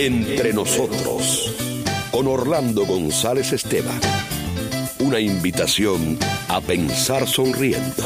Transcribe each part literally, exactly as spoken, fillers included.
Entre nosotros, con Orlando González Esteban. Una invitación a pensar sonriendo.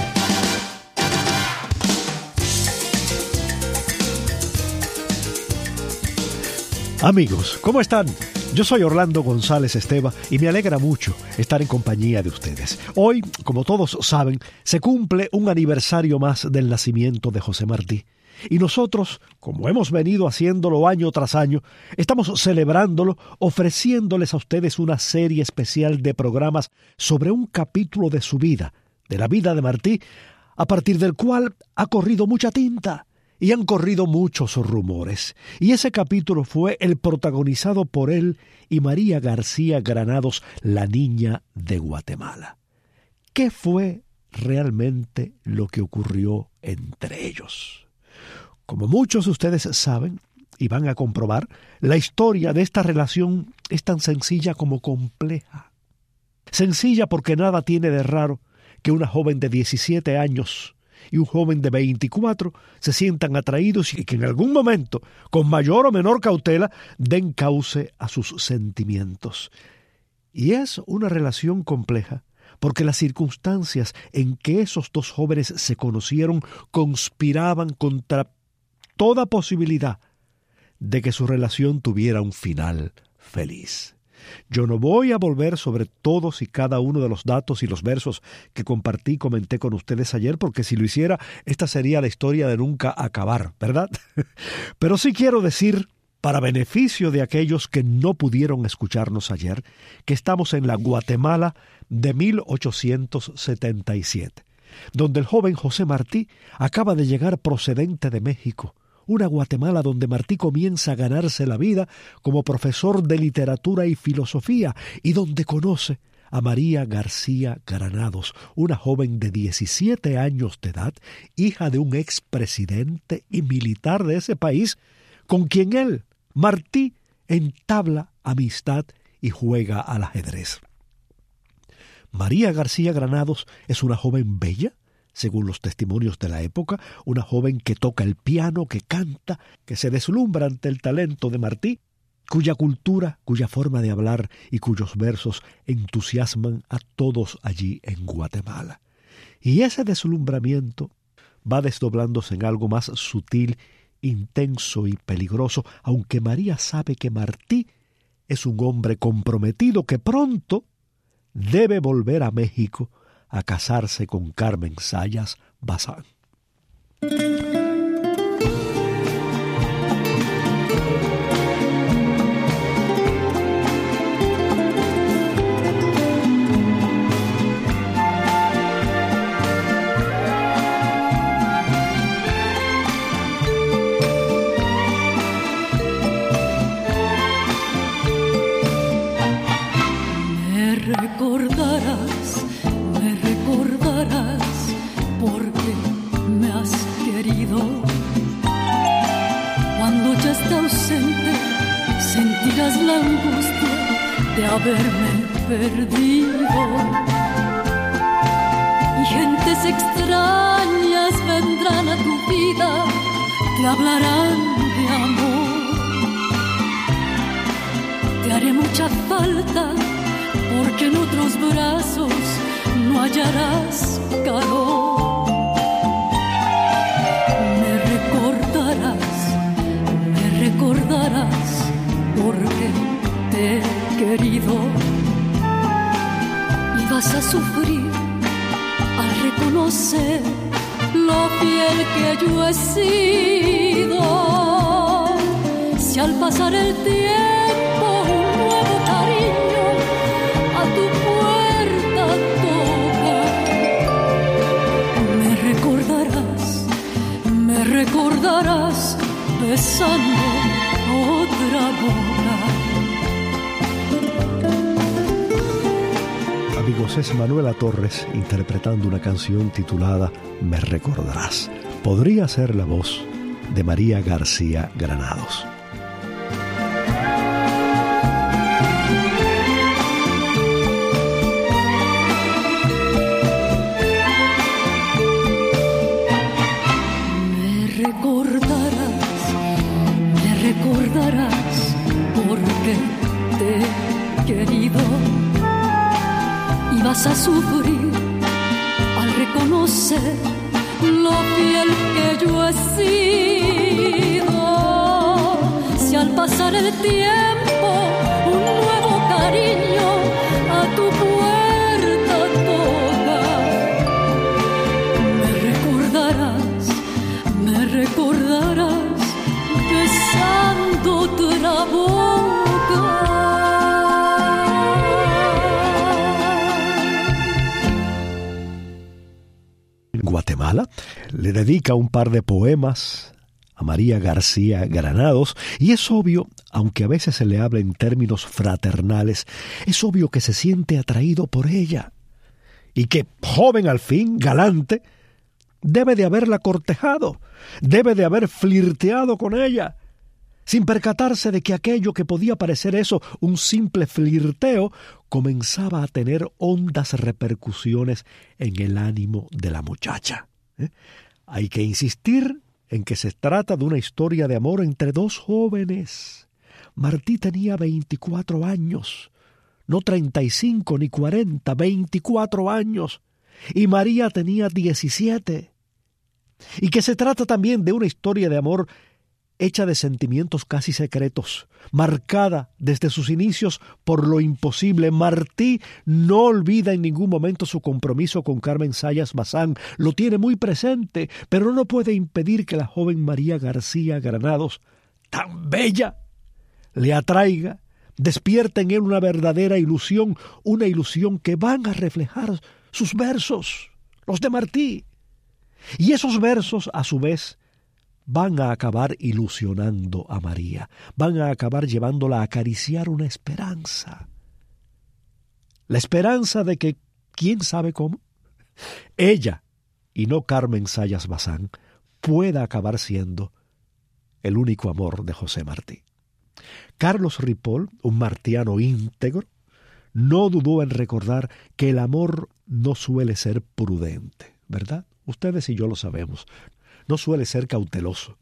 Amigos, ¿cómo están? Yo soy Orlando González Esteban y me alegra mucho estar en compañía de ustedes. Hoy, como todos saben, se cumple un aniversario más del nacimiento de José Martí. Y nosotros, como hemos venido haciéndolo año tras año, estamos celebrándolo ofreciéndoles a ustedes una serie especial de programas sobre un capítulo de su vida, de la vida de Martí, a partir del cual ha corrido mucha tinta y han corrido muchos rumores. Y ese capítulo fue el protagonizado por él y María García Granados, la niña de Guatemala. ¿Qué fue realmente lo que ocurrió entre ellos? Como muchos de ustedes saben y van a comprobar, la historia de esta relación es tan sencilla como compleja. Sencilla porque nada tiene de raro que una joven de diecisiete años y un joven de veinticuatro se sientan atraídos y que en algún momento, con mayor o menor cautela, den cauce a sus sentimientos. Y es una relación compleja porque las circunstancias en que esos dos jóvenes se conocieron conspiraban contra toda posibilidad de que su relación tuviera un final feliz. Yo no voy a volver sobre todos y cada uno de los datos y los versos que compartí y comenté con ustedes ayer, porque si lo hiciera, esta sería la historia de nunca acabar, ¿verdad? Pero sí quiero decir, para beneficio de aquellos que no pudieron escucharnos ayer, que estamos en la Guatemala de mil ochocientos setenta y siete, donde el joven José Martí acaba de llegar procedente de México, una Guatemala donde Martí comienza a ganarse la vida como profesor de literatura y filosofía y donde conoce a María García Granados, una joven de diecisiete años de edad, hija de un expresidente y militar de ese país, con quien él, Martí, entabla amistad y juega al ajedrez. María García Granados es una joven bella, según los testimonios de la época, una joven que toca el piano, que canta, que se deslumbra ante el talento de Martí, cuya cultura, cuya forma de hablar y cuyos versos entusiasman a todos allí en Guatemala. Y ese deslumbramiento va desdoblándose en algo más sutil, intenso y peligroso, aunque María sabe que Martí es un hombre comprometido que pronto debe volver a México a casarse con Carmen Zayas Bazán. Me recordarás, me recordarás, porque me has querido. Cuando ya está ausente, sentirás la angustia de haberme perdido. Y gentes extrañas vendrán a tu vida, te hablarán de amor. Te haré mucha falta, porque en otros brazos no hallarás calor. Me recordarás, me recordarás, porque te he querido. Y vas a sufrir al reconocer lo fiel que yo he sido. Si al pasar el tiempo un nuevo cariño a tu puerta toca, me recordarás, me recordarás besando otra boca. Amigos, es Manuela Torres interpretando una canción titulada Me recordarás. Podría ser la voz de María García Granados. Me recordarás, me recordarás recordarás porque te he querido y vas a sufrir al reconocer lo fiel que yo he sido. Si al pasar el tiempo un nuevo cariño a tu puerta toca, me recordarás, me recordarás besándote la boca. En Guatemala le dedica un par de poemas a María García Granados, y es obvio, aunque a veces se le habla en términos fraternales, es obvio que se siente atraído por ella, y que, joven al fin, galante, debe de haberla cortejado, debe de haber flirteado con ella, sin percatarse de que aquello que podía parecer eso, un simple flirteo, comenzaba a tener hondas repercusiones en el ánimo de la muchacha. ¿Eh? Hay que insistir en que se trata de una historia de amor entre dos jóvenes. Martí tenía veinticuatro años, no treinta y cinco ni cuarenta, veinticuatro años, y María tenía diecisiete. Y que se trata también de una historia de amor hecha de sentimientos casi secretos, marcada desde sus inicios por lo imposible. Martí no olvida en ningún momento su compromiso con Carmen Zayas Bazán, lo tiene muy presente, pero no puede impedir que la joven María García Granados, tan bella, le atraiga, despierta en él una verdadera ilusión, una ilusión que van a reflejar sus versos, los de Martí. Y esos versos, a su vez, van a acabar ilusionando a María, van a acabar llevándola a acariciar una esperanza. La esperanza de que, quién sabe cómo, ella, y no Carmen Zayas Bazán, pueda acabar siendo el único amor de José Martí. Carlos Ripoll, un martiano íntegro, no dudó en recordar que el amor no suele ser prudente, ¿verdad? Ustedes y yo lo sabemos. No suele ser cauteloso,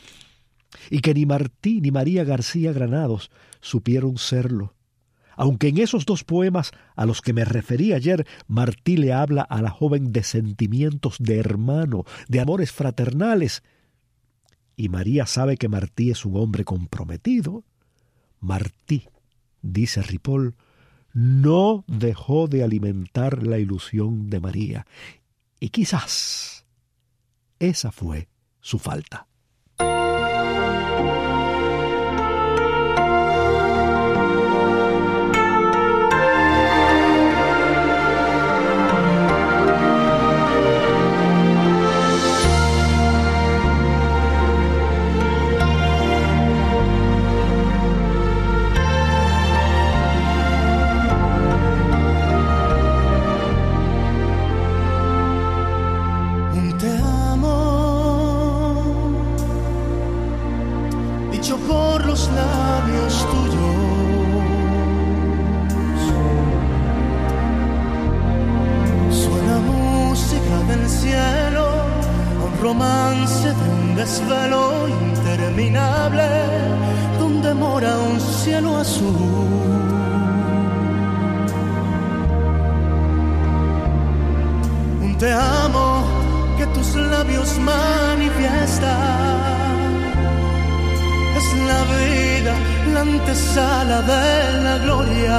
y que ni Martí ni María García Granados supieron serlo, aunque en esos dos poemas a los que me referí ayer, Martí le habla a la joven de sentimientos de hermano, de amores fraternales, y María sabe que Martí es un hombre comprometido. Martí, dice Ripoll, no dejó de alimentar la ilusión de María, y quizás esa fue su falta. Romance de un desvelo interminable donde mora un cielo azul. Un te amo que tus labios manifiestan. Es la vida, la antesala de la gloria.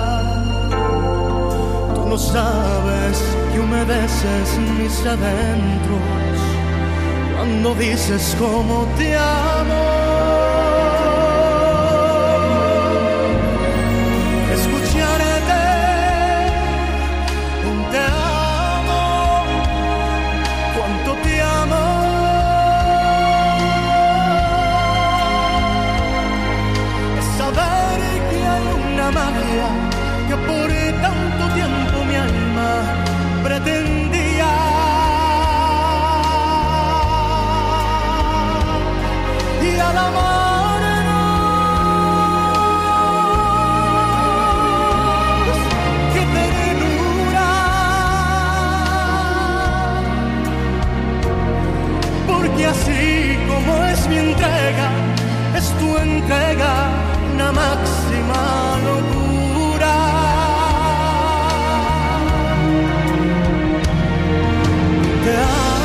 Tú no sabes que humedeces mis adentros cuando dices cómo te amo. Escucharte, un te amo, cuánto te amo. Es saber que hay una magia que por tanto tiempo mi alma pretendía. Al amarnos, qué ternura, porque así como es mi entrega, es tu entrega. misma locura. Te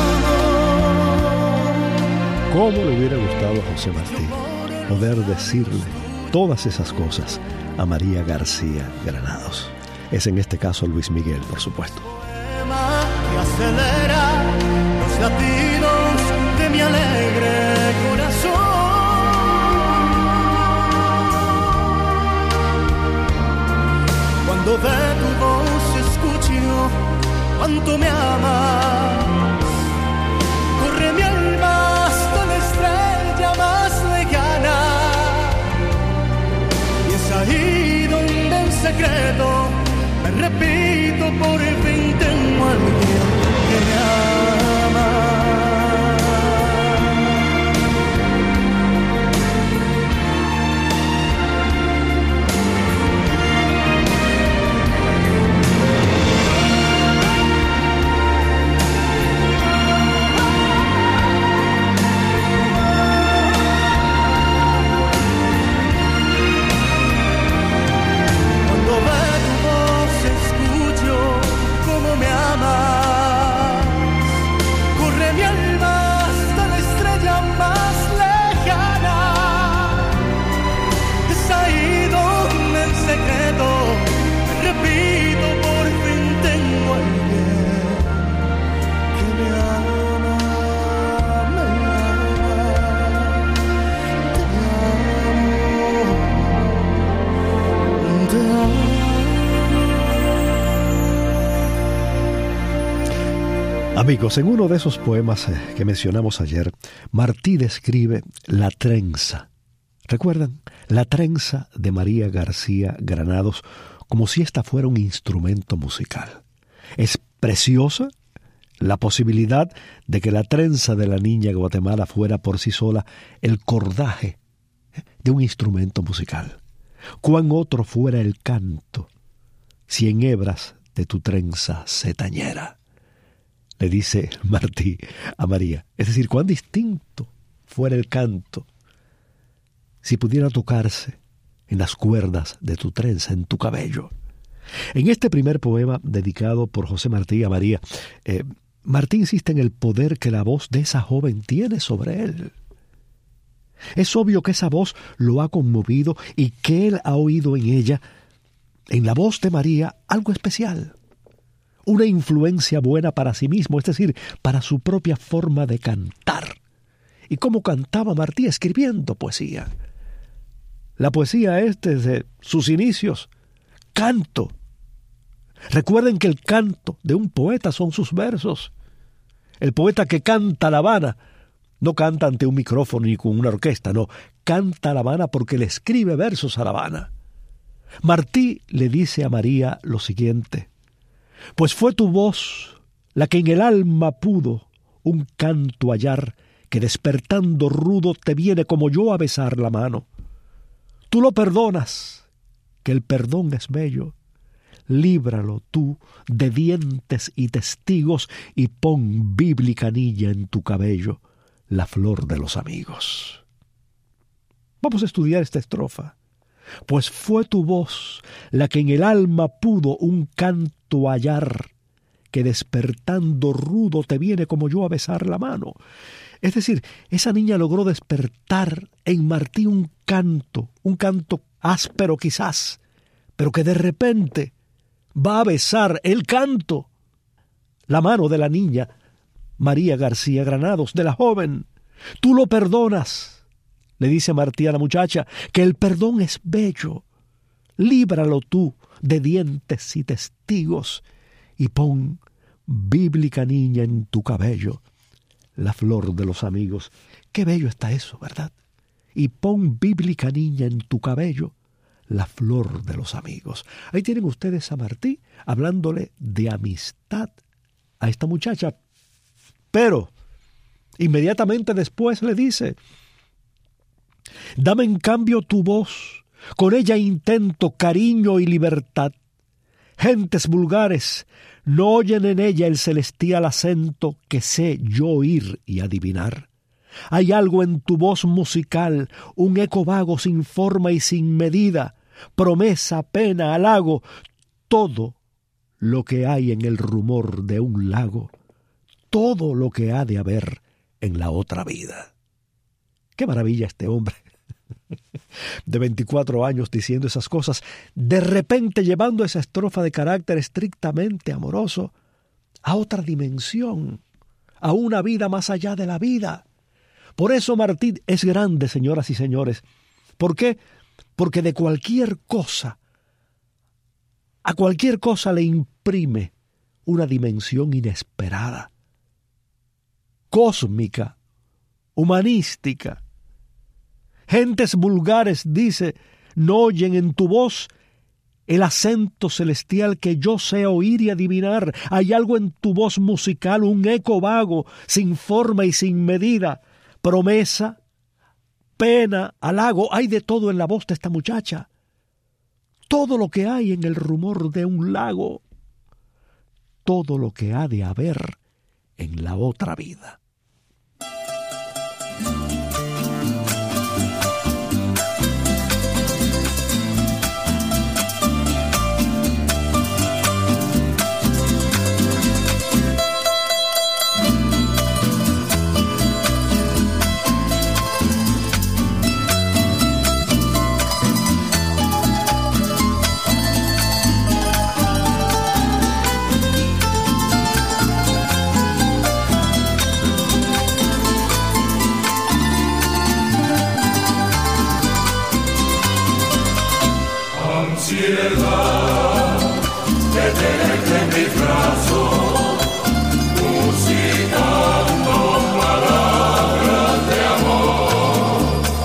amo. ¿Cómo le hubiera gustado a José Martí poder decirle todas esas cosas a María García Granados? Es en este caso Luis Miguel, por supuesto. Poema que acelera los latidos de mi alegre corazón. Cuando de tu voz escucho cuánto me amas, corre mi alma hasta la estrella más lejana, y es ahí donde en secreto me repito, por fin tengo a alguien que me ama. Amigos, en uno de esos poemas que mencionamos ayer, Martí describe la trenza. ¿Recuerdan? La trenza de María García Granados, como si esta fuera un instrumento musical. Es preciosa la posibilidad de que la trenza de la niña de Guatemala fuera por sí sola el cordaje de un instrumento musical. Cuán otro fuera el canto, si en hebras de tu trenza se tañera. Le dice Martí a María. Es decir, cuán distinto fuera el canto si pudiera tocarse en las cuerdas de tu trenza, en tu cabello. En este primer poema dedicado por José Martí a María, eh, Martí insiste en el poder que la voz de esa joven tiene sobre él. Es obvio que esa voz lo ha conmovido y que él ha oído en ella, en la voz de María, algo especial. Una influencia buena para sí mismo, es decir, para su propia forma de cantar. ¿Y cómo cantaba Martí? Escribiendo poesía. La poesía es desde sus inicios canto. Recuerden que el canto de un poeta son sus versos. El poeta que canta La Habana no canta ante un micrófono ni con una orquesta, no, canta La Habana porque le escribe versos a La Habana. Martí le dice a María lo siguiente: pues fue tu voz la que en el alma pudo un canto hallar, que despertando rudo te viene como yo a besar la mano. Tú lo perdonas, que el perdón es bello. Líbralo tú de dientes y testigos y pon bíblica anilla en tu cabello, la flor de los amigos. Vamos a estudiar esta estrofa. Pues fue tu voz la que en el alma pudo un canto hallar, que despertando rudo te viene como yo a besar la mano. Es decir, esa niña logró despertar en Martí un canto, un canto áspero quizás, pero que de repente va a besar el canto, la mano de la niña María García Granados, de la joven. Tú lo perdonas, le dice Martí a la muchacha, que el perdón es bello. Líbralo tú de dientes y testigos y pon bíblica niña en tu cabello, la flor de los amigos. Qué bello está eso, ¿verdad? Y pon bíblica niña en tu cabello, la flor de los amigos. Ahí tienen ustedes a Martí hablándole de amistad a esta muchacha. Pero inmediatamente después le dice: dame en cambio tu voz, con ella intento cariño y libertad. Gentes vulgares no oyen en ella el celestial acento que sé yo oír y adivinar. Hay algo en tu voz musical, un eco vago sin forma y sin medida, promesa, pena, halago, todo lo que hay en el rumor de un lago, todo lo que ha de haber en la otra vida. ¡Qué maravilla este hombre! De veinticuatro años diciendo esas cosas, de repente llevando esa estrofa de carácter estrictamente amoroso a otra dimensión, a una vida más allá de la vida. Por eso Martí es grande, señoras y señores. ¿Por qué? Porque de cualquier cosa, a cualquier cosa le imprime una dimensión inesperada, cósmica, humanística. Gentes vulgares, dice, no oyen en tu voz el acento celestial que yo sé oír y adivinar. Hay algo en tu voz musical, un eco vago, sin forma y sin medida. Promesa, pena, halago, hay de todo en la voz de esta muchacha. Todo lo que hay en el rumor de un lago. Todo lo que ha de haber en la otra vida. Ansiedad de tenerte en mis brazos, musitando palabras de amor.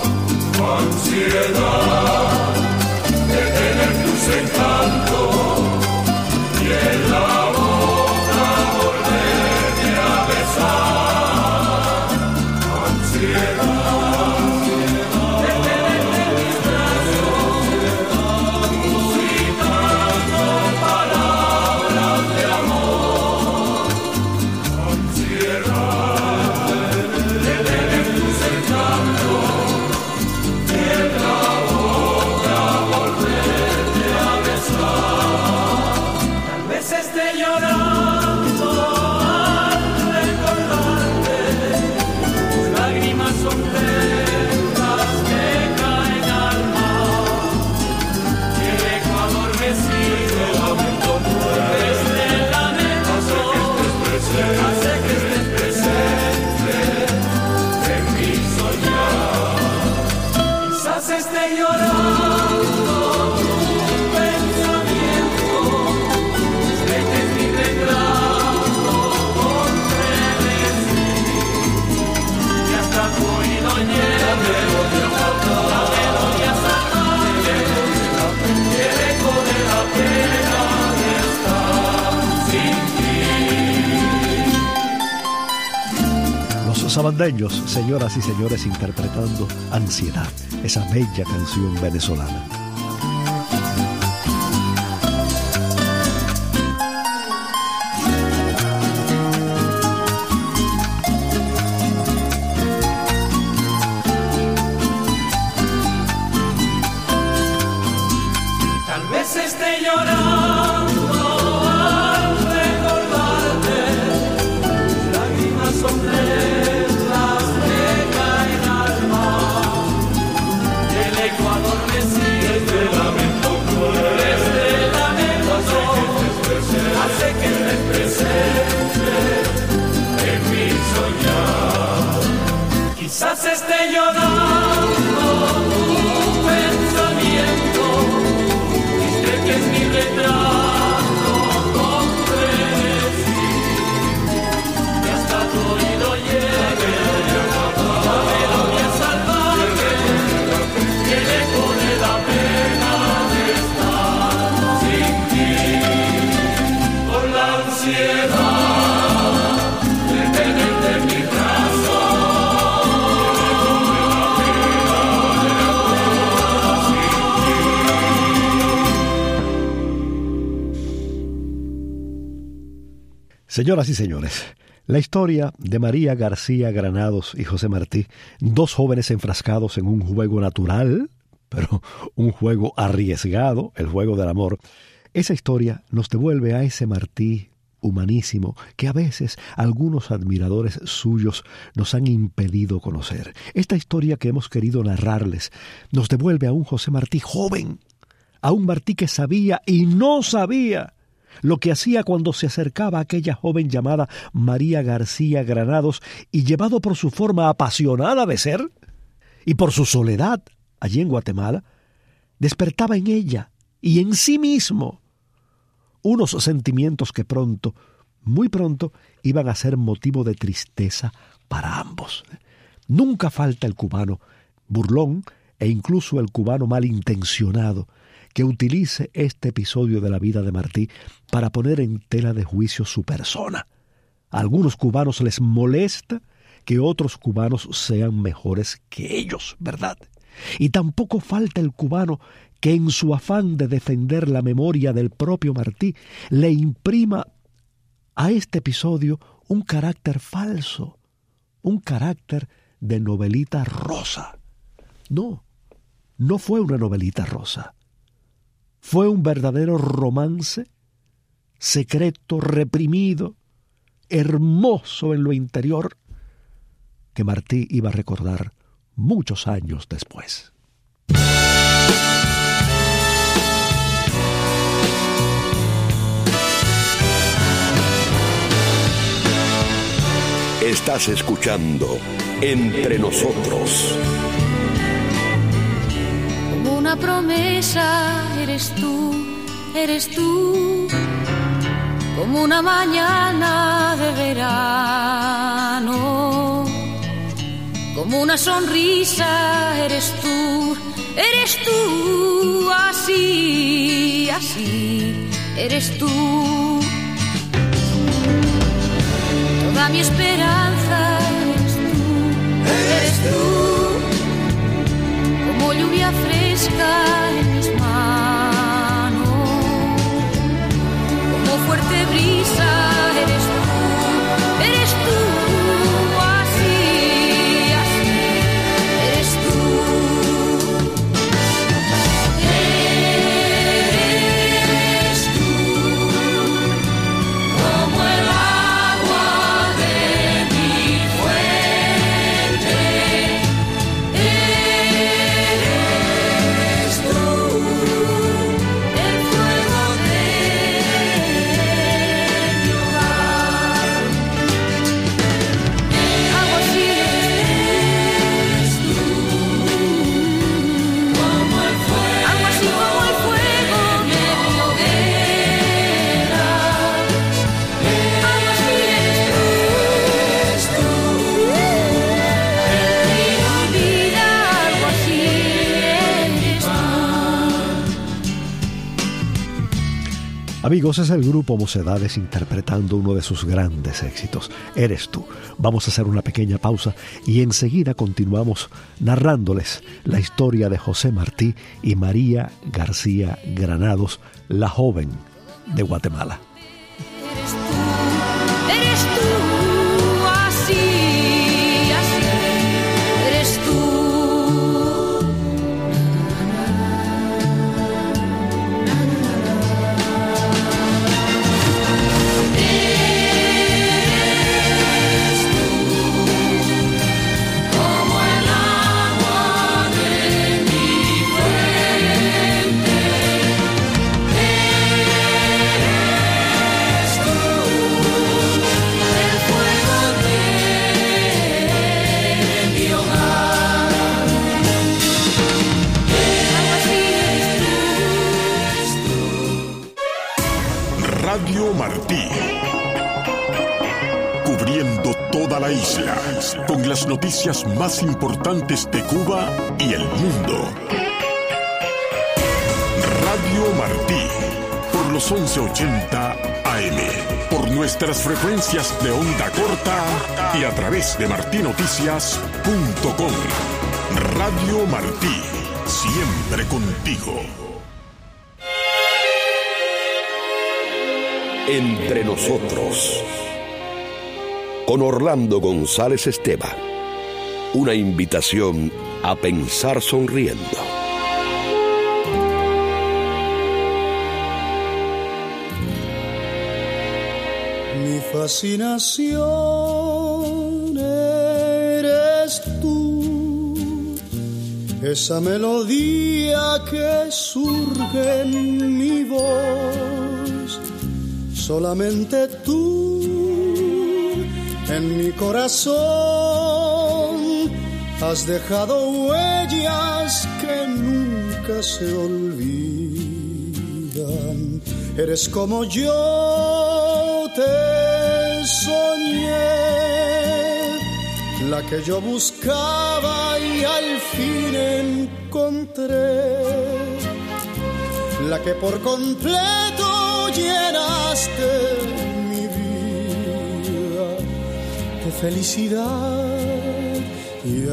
Ansiedad de tener tus encantos y en la boca volverte a besar. Ansiedad. Sabandeños, señoras y señores, interpretando Ansiedad, esa bella canción venezolana. Tal vez esté llorando al recordarte, lágrimas son hace que estés presente en mi soñar. Quizás esté llorando tu pensamiento, viste que es mi retrato con frenesí, y hasta tu oído llegue la melodía salvaje que le pone la pena de estar sin ti. Ansiedad de tenerte en mis Señoras y señores, la historia de María García Granados y José Martí, dos jóvenes enfrascados en un juego natural, pero un juego arriesgado, el juego del amor. Esa historia nos devuelve a ese Martí humanísimo que a veces algunos admiradores suyos nos han impedido conocer. Esta historia que hemos querido narrarles nos devuelve a un José Martí joven, a un Martí que sabía y no sabía lo que hacía cuando se acercaba a aquella joven llamada María García Granados y, llevado por su forma apasionada de ser y por su soledad allí en Guatemala, despertaba en ella y en sí mismo unos sentimientos que pronto, muy pronto, iban a ser motivo de tristeza para ambos. Nunca falta el cubano burlón e incluso el cubano malintencionado que utilice este episodio de la vida de Martí para poner en tela de juicio su persona. A algunos cubanos les molesta que otros cubanos sean mejores que ellos, ¿verdad? Y tampoco falta el cubano que en su afán de defender la memoria del propio Martí le imprima a este episodio un carácter falso, un carácter de novelita rosa. No, no fue una novelita rosa. Fue un verdadero romance, secreto, reprimido, hermoso en lo interior, que Martí iba a recordar muchos años después. Estás escuchando Entre Nosotros. Como una promesa eres tú, eres tú. Como una mañana de verano. Como una sonrisa eres tú, eres tú. Así, así, eres tú. Toda mi esperanza eres tú, eres tú, como lluvia fresca en mis manos, como fuerte brisa eres tú, eres tú, así, así, eres tú. Eres tú, como el Amigos, es el grupo Mocedades interpretando uno de sus grandes éxitos, Eres tú. Vamos a hacer una pequeña pausa y enseguida continuamos narrándoles la historia de José Martí y María García Granados, la joven de Guatemala. Eres tú, eres tú, así, así, eres tú. Radio Martí, cubriendo toda la isla, con las noticias más importantes de Cuba y el mundo. Radio Martí, por los once ochenta A M, por nuestras frecuencias de onda corta y a través de martí noticias punto com. Radio Martí, siempre contigo. Entre Nosotros, con Orlando González Esteva. Una invitación a pensar sonriendo. Mi fascinación eres tú, esa melodía que surge en mi voz, solamente tú en mi corazón has dejado huellas que nunca se olvidan. Eres como yo te soñé, la que yo buscaba y al fin encontré, la que por completo llenaste mi vida de felicidad y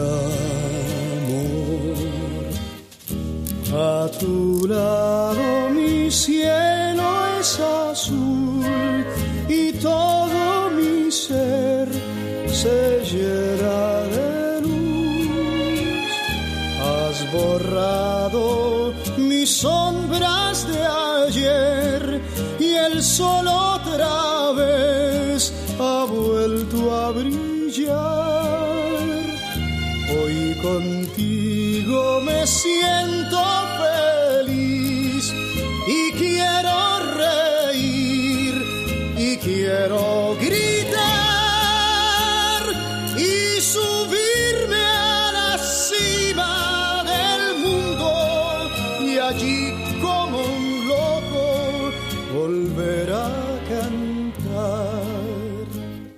amor. A tu lado mi cielo es azul y todo mi ser se llena de luz. Has borrado mis sombras de ayer y el sol otra vez ha vuelto a brillar. Hoy contigo me siento feliz y quiero reír y quiero gritar y subirme a la cima del mundo y allí como un loco volver a cantar.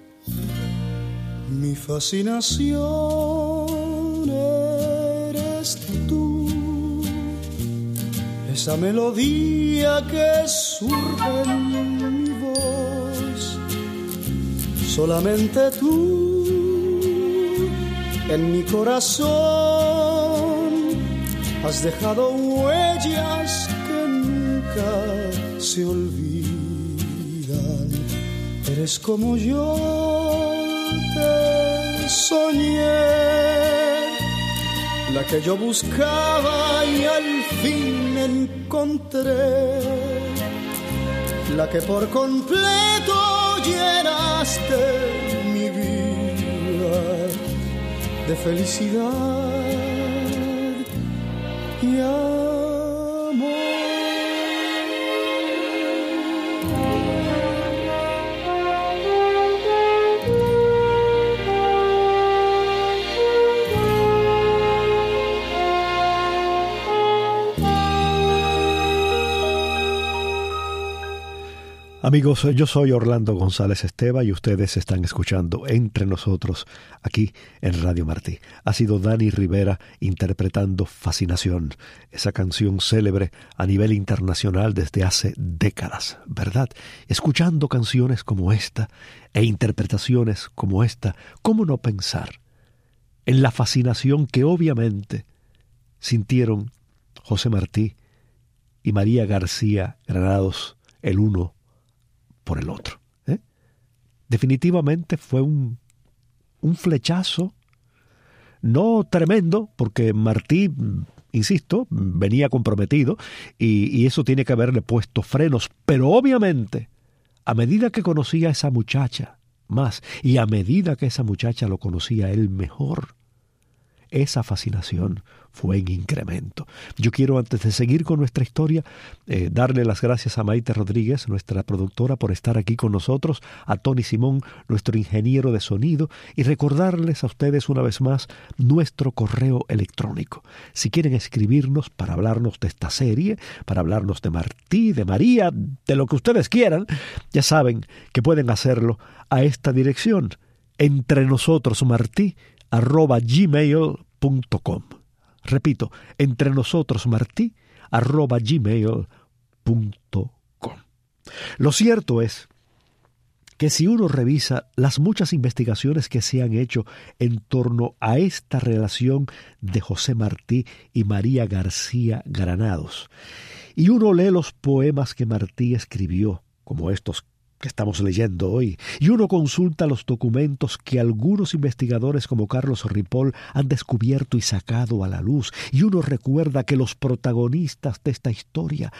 Mi fascinación eres tú, esa melodía que surge en mi voz, solamente tú en mi corazón has dejado huellas que nunca se olvidan. Eres como yo te soñé, la que yo buscaba y al fin encontré, la que por completo llenaste mi vida de felicidad y amor. Amigos, yo soy Orlando González Esteva y ustedes están escuchando Entre Nosotros aquí en Radio Martí. Ha sido Dani Rivera interpretando Fascinación, esa canción célebre a nivel internacional desde hace décadas, ¿verdad? Escuchando canciones como esta e interpretaciones como esta, ¿cómo no pensar en la fascinación que obviamente sintieron José Martí y María García Granados el uno por el otro? ¿eh? Definitivamente fue un, un flechazo, no tremendo, porque Martí, insisto, venía comprometido y, y eso tiene que haberle puesto frenos, pero obviamente, a medida que conocía a esa muchacha más y a medida que esa muchacha lo conocía a él mejor, esa fascinación fue en incremento. Yo quiero, antes de seguir con nuestra historia, eh, darle las gracias a Maite Rodríguez, nuestra productora, por estar aquí con nosotros, a Tony Simón, nuestro ingeniero de sonido, y recordarles a ustedes una vez más nuestro correo electrónico. Si quieren escribirnos para hablarnos de esta serie, para hablarnos de Martí, de María, de lo que ustedes quieran, ya saben que pueden hacerlo a esta dirección, entrenosotros.martí arroba gmail punto com. Repito, entrenosotros.martí arroba gmail punto com. Lo cierto es que si uno revisa las muchas investigaciones que se han hecho en torno a esta relación de José Martí y María García Granados, y uno lee los poemas que Martí escribió, como estos que estamos leyendo hoy, y uno consulta los documentos que algunos investigadores como Carlos Ripoll han descubierto y sacado a la luz, y uno recuerda que los protagonistas de esta historia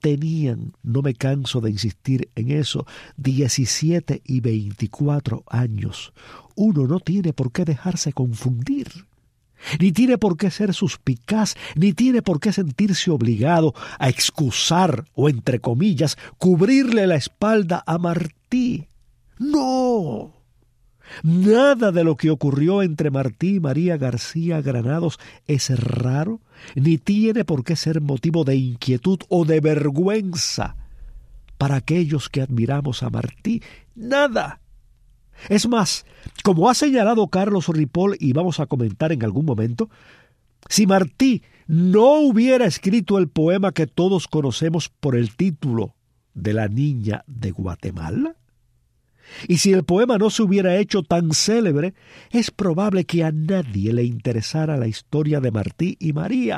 tenían, no me canso de insistir en eso, diecisiete y veinticuatro años. Uno no tiene por qué dejarse confundir, ni tiene por qué ser suspicaz, ni tiene por qué sentirse obligado a excusar o, entre comillas, cubrirle la espalda a Martí. ¡No! Nada de lo que ocurrió entre Martí y María García Granados es raro, ni tiene por qué ser motivo de inquietud o de vergüenza para aquellos que admiramos a Martí. Nada. Es más, como ha señalado Carlos Ripoll, y vamos a comentar en algún momento, si Martí no hubiera escrito el poema que todos conocemos por el título de La Niña de Guatemala, y si el poema no se hubiera hecho tan célebre, es probable que a nadie le interesara la historia de Martí y María.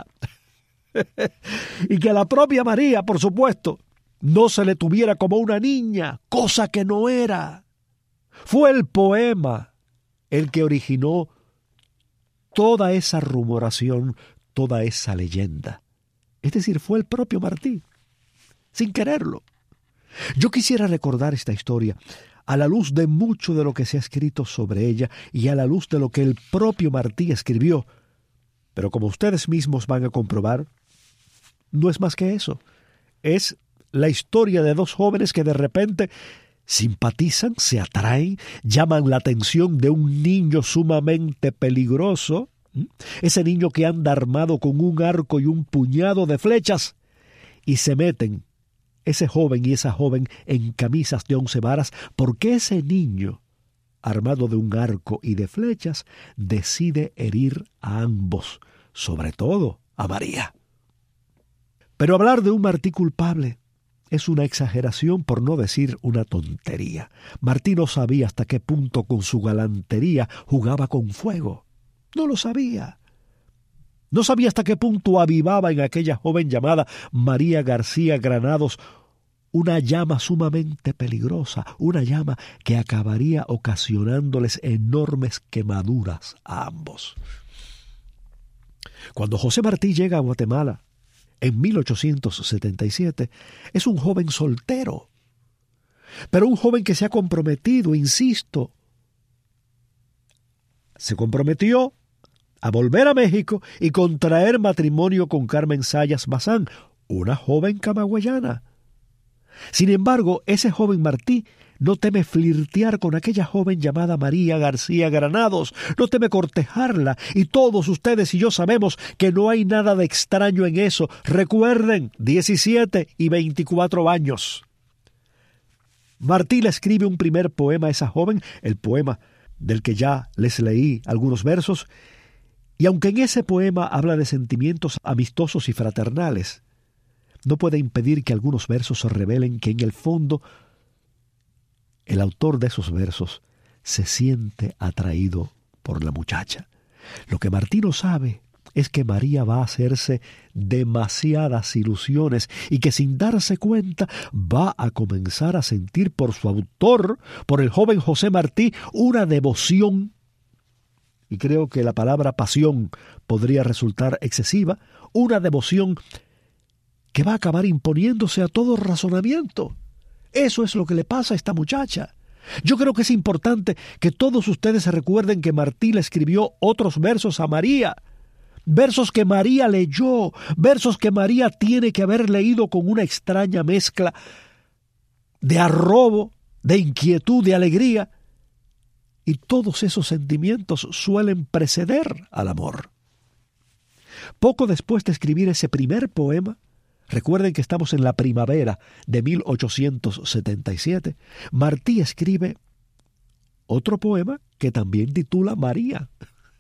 Y que a la propia María, por supuesto, no se le tuviera como una niña, cosa que no era. Fue el poema el que originó toda esa rumoración, toda esa leyenda. Es decir, fue el propio Martí, sin quererlo. Yo quisiera recordar esta historia a la luz de mucho de lo que se ha escrito sobre ella y a la luz de lo que el propio Martí escribió. Pero como ustedes mismos van a comprobar, no es más que eso. Es la historia de dos jóvenes que de repente simpatizan, se atraen, llaman la atención de un niño sumamente peligroso, ese niño que anda armado con un arco y un puñado de flechas, y se meten ese joven y esa joven en camisas de once varas, porque ese niño, armado de un arco y de flechas, decide herir a ambos, sobre todo a María. Pero hablar de un Martí culpable es una exageración, por no decir una tontería. Martí no sabía hasta qué punto con su galantería jugaba con fuego. No lo sabía. No sabía hasta qué punto avivaba en aquella joven llamada María García Granados una llama sumamente peligrosa, una llama que acabaría ocasionándoles enormes quemaduras a ambos. Cuando José Martí llega a Guatemala en mil ochocientos setenta y siete, es un joven soltero, pero un joven que se ha comprometido, insisto, se comprometió a volver a México y contraer matrimonio con Carmen Sayas Bazán, una joven camagüeyana. Sin embargo, ese joven Martí no teme flirtear con aquella joven llamada María García Granados, no teme cortejarla, y todos ustedes y yo sabemos que no hay nada de extraño en eso. Recuerden, diecisiete y veinticuatro años. Martí le escribe un primer poema a esa joven, el poema del que ya les leí algunos versos, y aunque en ese poema habla de sentimientos amistosos y fraternales, no puede impedir que algunos versos revelen que en el fondo el autor de esos versos se siente atraído por la muchacha. Lo que Martí no sabe es que María va a hacerse demasiadas ilusiones y que sin darse cuenta va a comenzar a sentir por su autor, por el joven José Martí, una devoción. Y creo que la palabra pasión podría resultar excesiva, una devoción que va a acabar imponiéndose a todo razonamiento. Eso es lo que le pasa a esta muchacha. Yo creo que es importante que todos ustedes se recuerden que Martí le escribió otros versos a María, versos que María leyó, versos que María tiene que haber leído con una extraña mezcla de arrobo, de inquietud, de alegría, y todos esos sentimientos suelen preceder al amor. Poco después de escribir ese primer poema, recuerden que estamos en la primavera de mil ochocientos setenta y siete, Martí escribe otro poema que también titula María.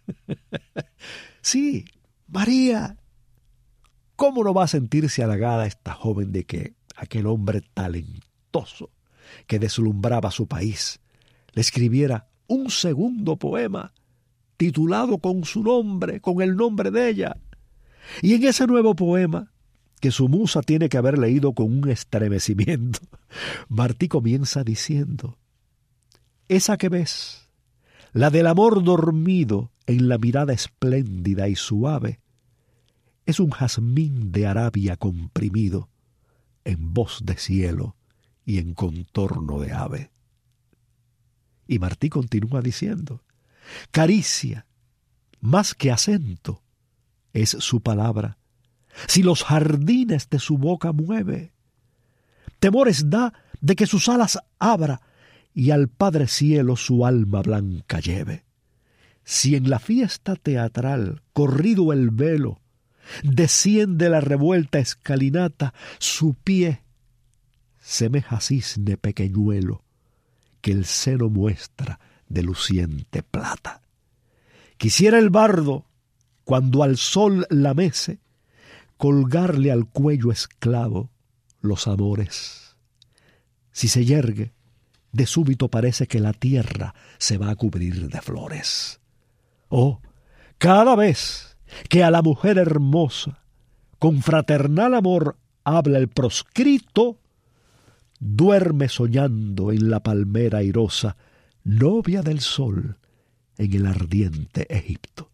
Sí, María. ¿Cómo no va a sentirse halagada esta joven de que aquel hombre talentoso que deslumbraba su país le escribiera un segundo poema titulado con su nombre, con el nombre de ella? Y en ese nuevo poema, que su musa tiene que haber leído con un estremecimiento, Martí comienza diciendo: esa que ves, la del amor dormido en la mirada espléndida y suave, es un jazmín de Arabia comprimido en voz de cielo y en contorno de ave. Y Martí continúa diciendo, caricia, más que acento, es su palabra. Si los jardines de su boca mueve, temores da de que sus alas abra y al Padre Cielo su alma blanca lleve. Si en la fiesta teatral, corrido el velo, desciende la revuelta escalinata, su pie semeja cisne pequeñuelo que el seno muestra de luciente plata. Quisiera el bardo, cuando al sol la mece, colgarle al cuello esclavo los amores. Si se yergue, de súbito parece que la tierra se va a cubrir de flores. Oh, cada vez que a la mujer hermosa con fraternal amor habla el proscrito, duerme soñando en la palmera airosa, novia del sol en el ardiente Egipto.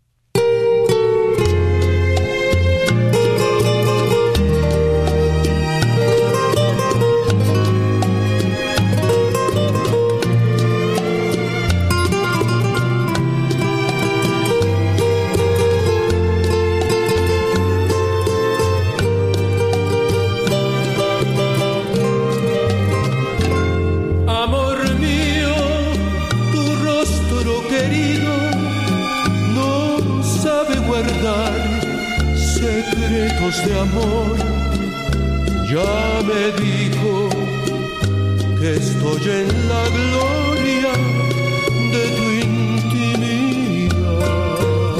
Secretos de amor, ya me dijo que estoy en la gloria de tu intimidad.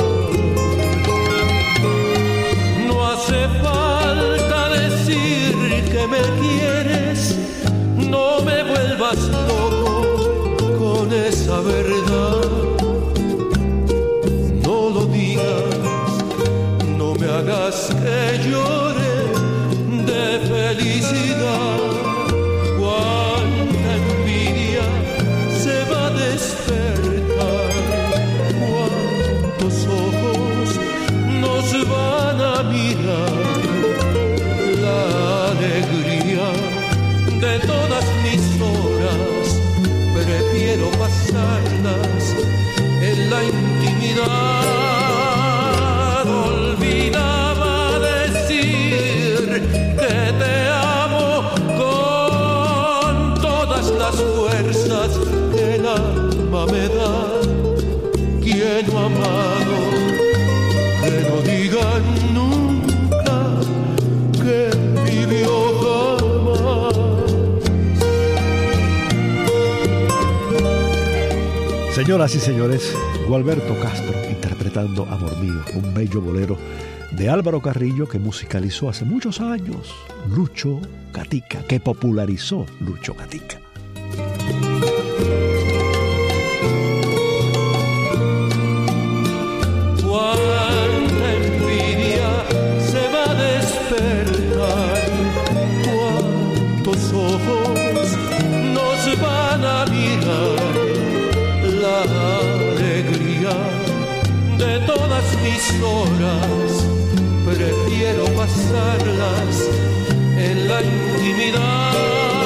No hace falta decir que me quieres, no me vuelvas loco con esa verdad. No lo digas, hagas que llore de felicidad. Cuánta envidia se va a despertar, cuántos ojos nos van a mirar. La alegría de todas mis horas prefiero pasarlas en la intimidad. Olvidaba decir que te amo con todas las fuerzas que el alma me da. Quien no ha amado, que no diga nunca que vivió jamás. Señoras y señores, Gualberto Castro interpretando Amor Mío, un bello bolero de Álvaro Carrillo que musicalizó hace muchos años Lucho Gatica, que popularizó Lucho Gatica. Cuánta envidia se va a despertar, cuántos ojos nos van a mirar. La alegría de todas mis horas prefiero pasarlas en la intimidad.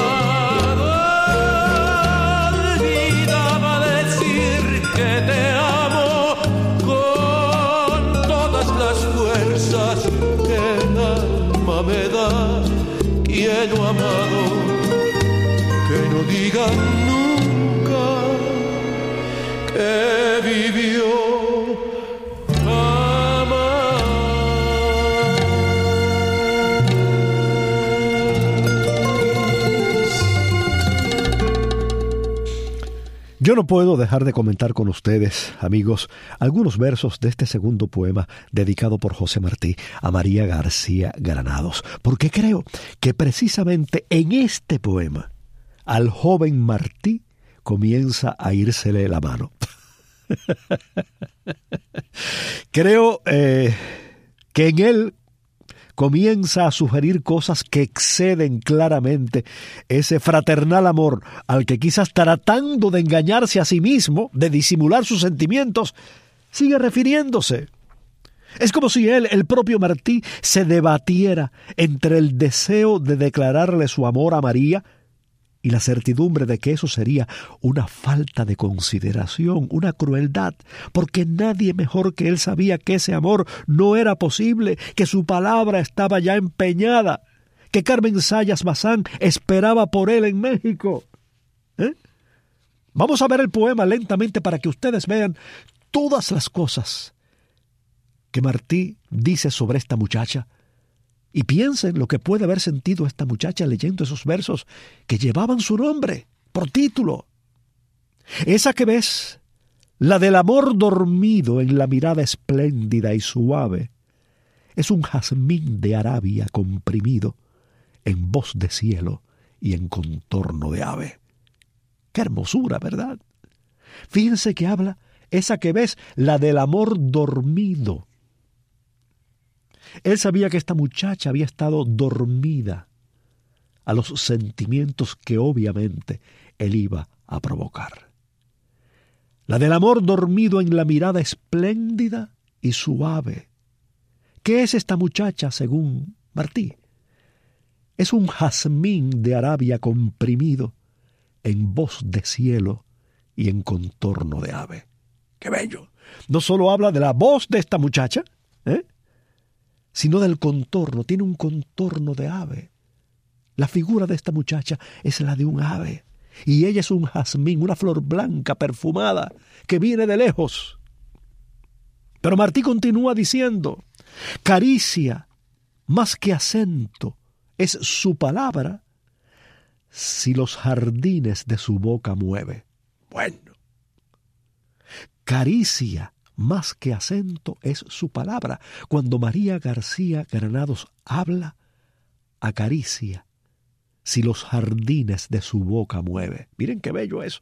Olvidaba decir que te amo con todas las fuerzas que el alma me da. Quien no ha amado, que no diga nunca que vivió jamás. Yo no puedo dejar de comentar con ustedes, amigos, algunos versos de este segundo poema dedicado por José Martí a María García Granados, porque creo que precisamente en este poema al joven Martí comienza a írsele la mano. Creo eh, que en él comienza a sugerir cosas que exceden claramente ese fraternal amor al que quizás tratando de engañarse a sí mismo, de disimular sus sentimientos, sigue refiriéndose. Es como si él, el propio Martí, se debatiera entre el deseo de declararle su amor a María y la certidumbre de que eso sería una falta de consideración, una crueldad, porque nadie mejor que él sabía que ese amor no era posible, que su palabra estaba ya empeñada, que Carmen Zayas Bazán esperaba por él en México. ¿Eh? Vamos a ver el poema lentamente para que ustedes vean todas las cosas que Martí dice sobre esta muchacha. Y piensen lo que puede haber sentido esta muchacha leyendo esos versos que llevaban su nombre por título. Esa que ves, la del amor dormido en la mirada espléndida y suave, es un jazmín de Arabia comprimido en voz de cielo y en contorno de ave. ¡Qué hermosura!, ¿verdad? Fíjense que habla, esa que ves, la del amor dormido. Él sabía que esta muchacha había estado dormida a los sentimientos que obviamente él iba a provocar. La del amor dormido en la mirada espléndida y suave. ¿Qué es esta muchacha según Martí? Es un jazmín de Arabia comprimido en voz de cielo y en contorno de ave. ¡Qué bello! No solo habla de la voz de esta muchacha, ¿eh?, sino del contorno. Tiene un contorno de ave. La figura de esta muchacha es la de un ave, y ella es un jazmín, una flor blanca perfumada que viene de lejos. Pero Martí continúa diciendo: caricia más que acento es su palabra si los jardines de su boca mueve. Bueno, caricia más que acento es su palabra. Cuando María García Granados habla, acaricia si los jardines de su boca mueve. Miren qué bello eso.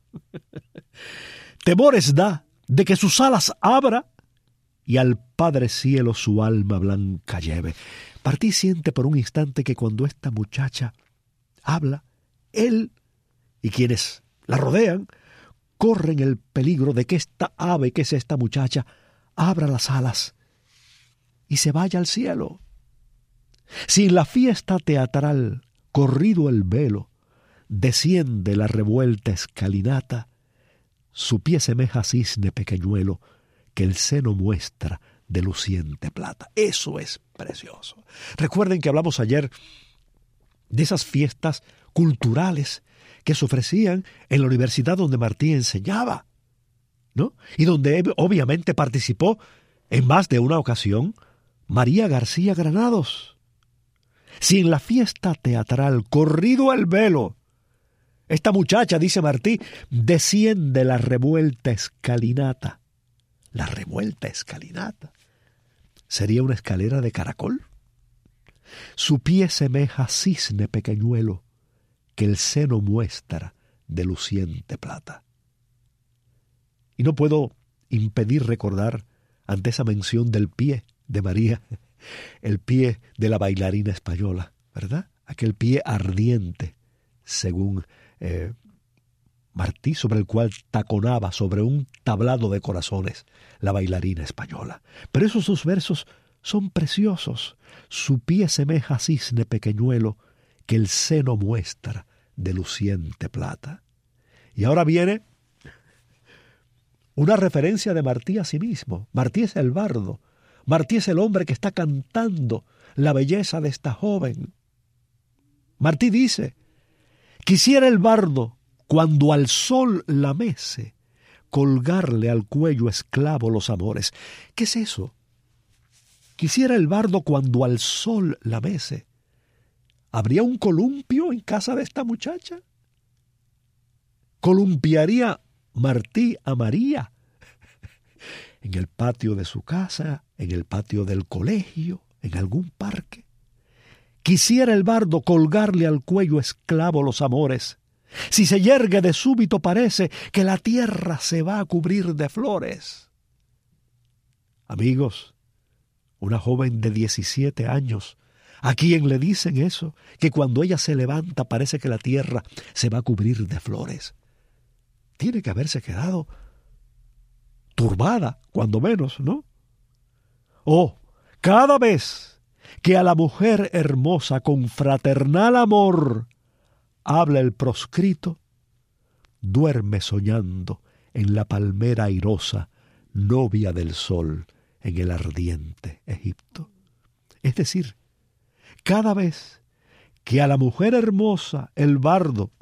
Temores da de que sus alas abra y al Padre Cielo su alma blanca lleve. Martí siente por un instante que cuando esta muchacha habla, él y quienes la rodean corren el peligro de que esta ave, que es esta muchacha, abra las alas y se vaya al cielo. Si en la fiesta teatral, corrido el velo, desciende la revuelta escalinata, su pie semeja cisne pequeñuelo que el seno muestra de luciente plata. Eso es precioso. Recuerden que hablamos ayer de esas fiestas culturales que se ofrecían en la universidad donde Martí enseñaba, ¿no? Y donde obviamente participó en más de una ocasión María García Granados. Si en la fiesta teatral, corrido el velo, esta muchacha, dice Martí, desciende la revuelta escalinata. La revuelta escalinata. ¿Sería una escalera de caracol? Su pie semeja cisne pequeñuelo que el seno muestra de luciente plata. Y no puedo impedir recordar, ante esa mención del pie de María, el pie de la bailarina española, ¿verdad? Aquel pie ardiente, según eh, Martí, sobre el cual taconaba sobre un tablado de corazones la bailarina española. Pero esos dos versos son preciosos. Su pie semeja cisne pequeñuelo que el seno muestra de luciente plata. Y ahora viene una referencia de Martí a sí mismo. Martí es el bardo. Martí es el hombre que está cantando la belleza de esta joven. Martí dice: quisiera el bardo, cuando al sol la mece, colgarle al cuello esclavo los amores. ¿Qué es eso? Quisiera el bardo cuando al sol la mece. ¿Habría un columpio en casa de esta muchacha? ¿Columpiaría Martí a María en el patio de su casa, en el patio del colegio, en algún parque? Quisiera el bardo colgarle al cuello esclavo los amores. Si se yergue de súbito parece que la tierra se va a cubrir de flores. Amigos, una joven de diecisiete años, a quien le dicen eso, que cuando ella se levanta parece que la tierra se va a cubrir de flores, tiene que haberse quedado turbada, cuando menos, ¿no? Oh, cada vez que a la mujer hermosa con fraternal amor habla el proscrito, duerme soñando en la palmera airosa, novia del sol en el ardiente Egipto. Es decir, cada vez que a la mujer hermosa el bardo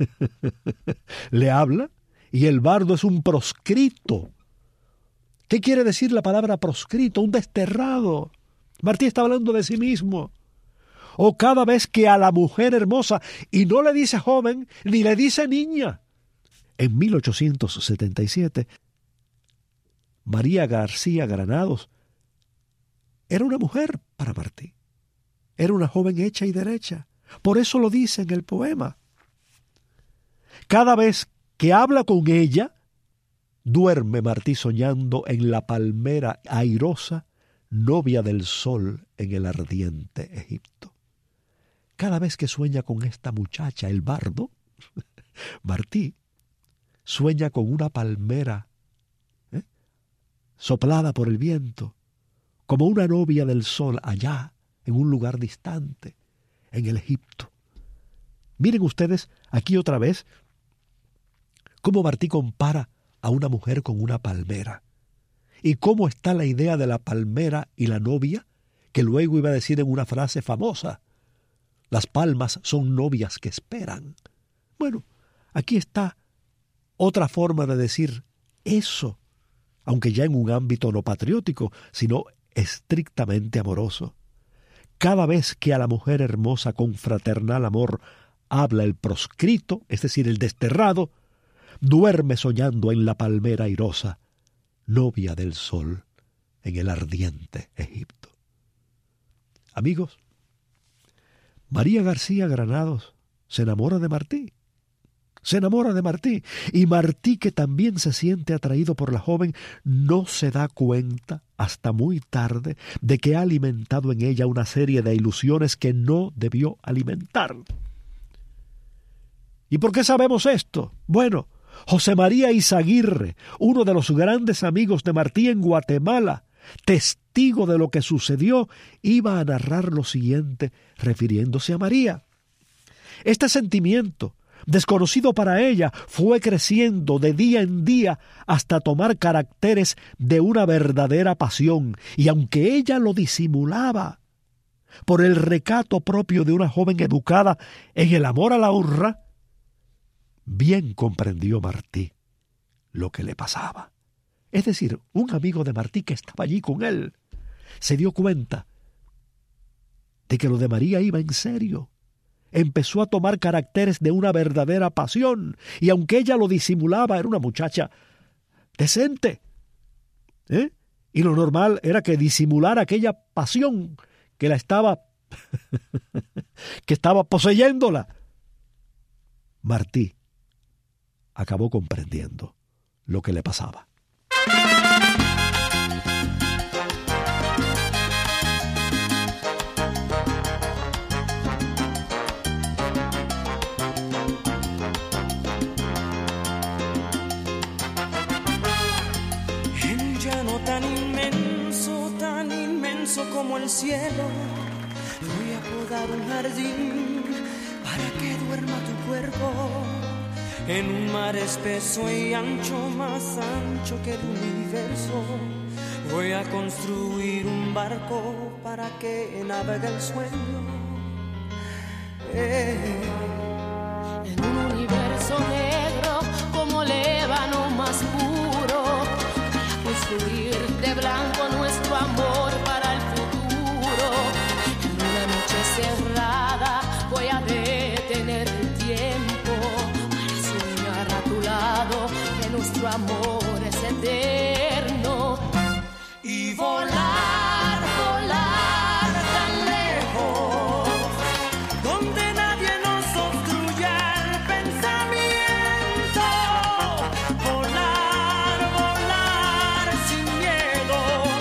le habla, y el bardo es un proscrito. ¿Qué quiere decir la palabra proscrito? Un desterrado. Martí está hablando de sí mismo. O cada vez que a la mujer hermosa, y no le dice joven, ni le dice niña. En mil ochocientos setenta y siete, María García Granados era una mujer para Martí. Era una joven hecha y derecha. Por eso lo dice en el poema. Cada vez que habla con ella, duerme Martí soñando en la palmera airosa, novia del sol en el ardiente Egipto. Cada vez que sueña con esta muchacha, el bardo, Martí sueña con una palmera ¿eh? soplada por el viento, como una novia del sol allá, en un lugar distante, en el Egipto. Miren ustedes aquí otra vez cómo Martí compara a una mujer con una palmera. Y cómo está la idea de la palmera y la novia, que luego iba a decir en una frase famosa: las palmas son novias que esperan. Bueno, aquí está otra forma de decir eso, aunque ya en un ámbito no patriótico, sino estrictamente amoroso. Cada vez que a la mujer hermosa con fraternal amor habla el proscrito, es decir, el desterrado, duerme soñando en la palmera airosa, novia del sol en el ardiente Egipto. Amigos, María García Granados se enamora de Martí. Se enamora de Martí. Y Martí, que también se siente atraído por la joven, no se da cuenta hasta muy tarde de que ha alimentado en ella una serie de ilusiones que no debió alimentar. ¿Y por qué sabemos esto? Bueno, José María Izaguirre, uno de los grandes amigos de Martí en Guatemala, testigo de lo que sucedió, iba a narrar lo siguiente refiriéndose a María. Este sentimiento, desconocido para ella, fue creciendo de día en día hasta tomar caracteres de una verdadera pasión, y aunque ella lo disimulaba por el recato propio de una joven educada en el amor a la honra, bien comprendió Martí lo que le pasaba. Es decir, un amigo de Martí que estaba allí con él se dio cuenta de que lo de María iba en serio. Empezó a tomar caracteres de una verdadera pasión, y aunque ella lo disimulaba, era una muchacha decente, ¿eh? Y lo normal era que disimulara aquella pasión que la estaba que estaba poseyéndola. Martí acabó comprendiendo lo que le pasaba. En un llano tan inmenso, tan inmenso como el cielo, voy a podar un jardín para que duerma tu cuerpo. En un mar espeso y ancho, más ancho que el universo, voy a construir un barco para que navegue el sueño. Eh. En un universo negro como el ébano más puro, voy a construir de blanco nuestro amor para el futuro. En una noche cerrada voy a detener el tiempo, a tu lado, que nuestro amor es eterno, y volar, volar tan lejos, donde nadie nos obstruya el pensamiento, volar, volar sin miedo,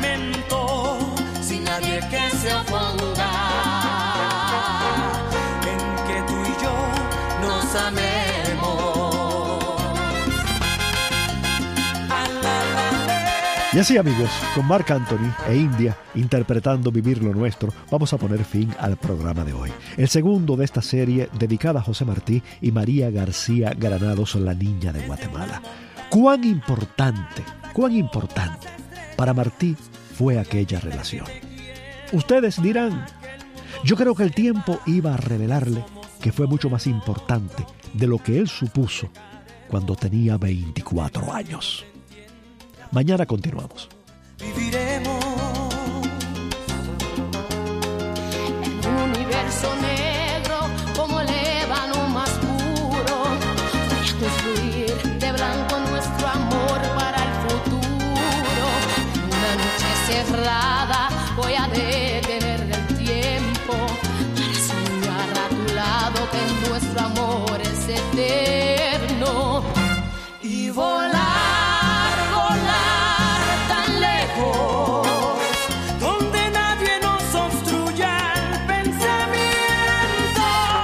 lamento, sin nadie que se oponga, en que tú y yo nos amemos. A la, la, la. Y así, amigos, con Marc Anthony e India interpretando Vivir lo Nuestro, vamos a poner fin al programa de hoy. El segundo de esta serie dedicada a José Martí y María García Granados, la niña de Guatemala. Cuán importante, cuán importante para Martí fue aquella relación. Ustedes dirán, yo creo que el tiempo iba a revelarle que fue mucho más importante de lo que él supuso cuando tenía veinticuatro años. Mañana continuamos. Viviremos en un universo negro como el ébano más puro. Voy a construir de blanco nuestro amor para el futuro. En una noche cerrada voy a detener el tiempo para soñar a tu lado que nuestro amor es eterno y volar. Donde nadie nos obstruya el pensamiento,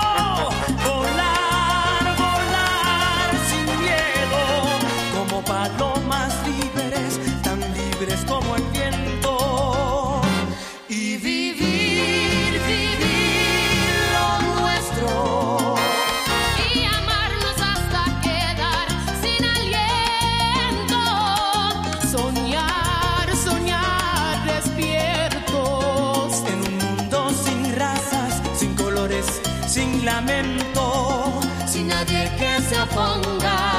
volar, volar sin miedo, como palomas libres, tan libres como el viento, y vivir, vivir lo nuestro, y amarnos hasta quedar sin aliento, soñar. Sin lamento, sin nadie que se oponga.